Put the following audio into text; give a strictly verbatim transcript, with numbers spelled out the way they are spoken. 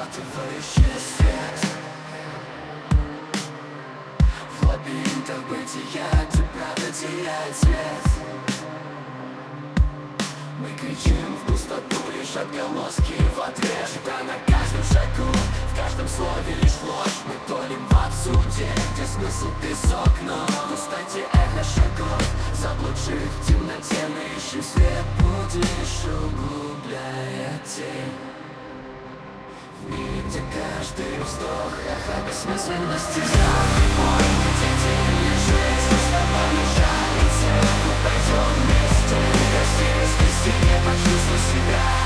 захватывающий свет. В лабиринтах бытия, где правда теряет цвет. Мы кричим в пустоту, лишь отголоски в ответ. Да на каждом шагу, в каждом слове лишь ложь. Мы тонем в абсурде, где смысл песок. Но в пустоте эхо шагов заблудших в темноте. Мы ищем свет, путь лишь углубляет тень. В мире, где каждый вздох эхо бессмысленности. Зимой мы дети или жизнь, с тобой не жалится. Мы пойдем вместе, красивость в стене, почувствуй себя.